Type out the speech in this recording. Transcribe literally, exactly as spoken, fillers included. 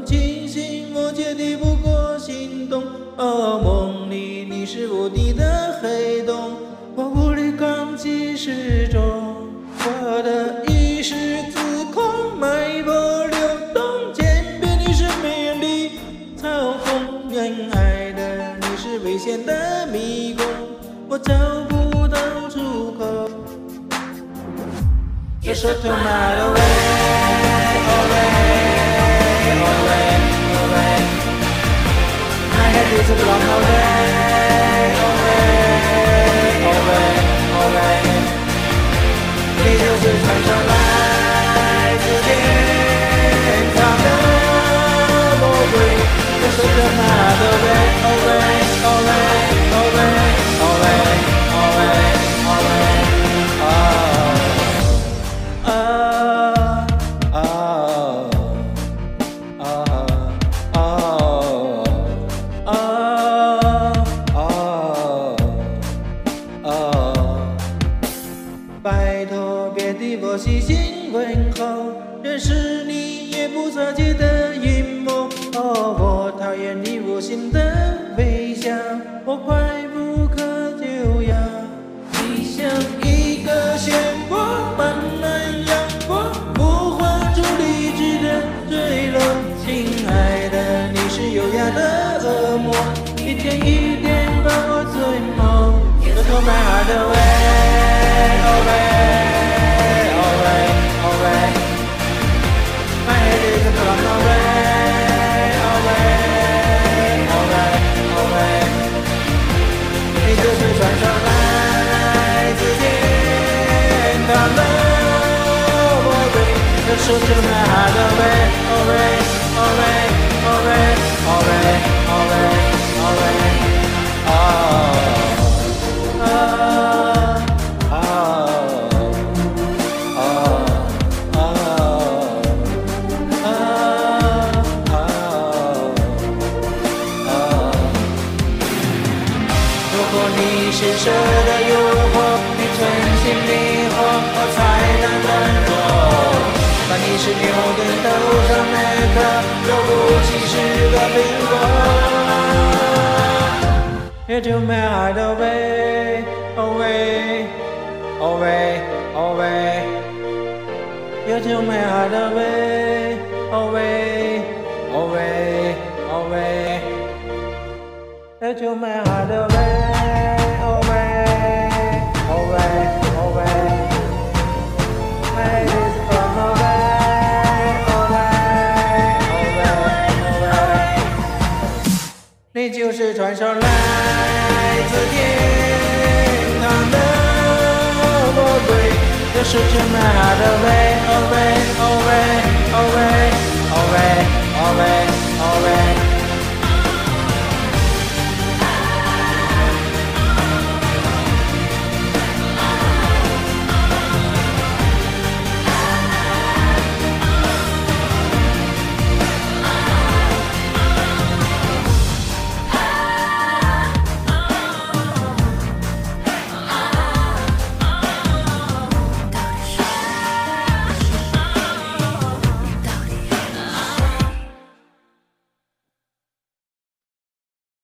清醒，我决定不过心动。哦，梦里你是无敌的黑洞，我无力抗击失重。我的意识自控，脉搏流动，渐变你是美丽操控，恋爱的你是危险的迷宫，我找不到出口。You're so to mad away, away, away, away. My head is a block away, away, away, away. 你就是传说来自天堂的魔鬼。You're so to mad away, away, away, away, away, away, away. Oh, 拜托别替我细心问候，认识你也不擦肩的阴谋。哦，我讨厌你无心的微笑，我快不可救药。你像一个漩涡，慢慢扬波，不画出理智的坠落。亲爱的，你是优雅的恶魔，一点一点把我追梦。You took my heart away, away, away, away. My head is a block away, away, away, away. 你就是传说来自天堂的魔鬼。You took my heart away, away, away, away, away, away, away. Oh.你是蛇的诱惑，你存心迷惑，我才能软弱。但你是牛顿头上那颗若无其事的苹果。You took my heart away, away, away, away. You took my heart away, away, away, away. You took my heart away, away, away, away. Where is from away, away, away, away. 你就是传说来自天堂的魔鬼。You took my heart away, away.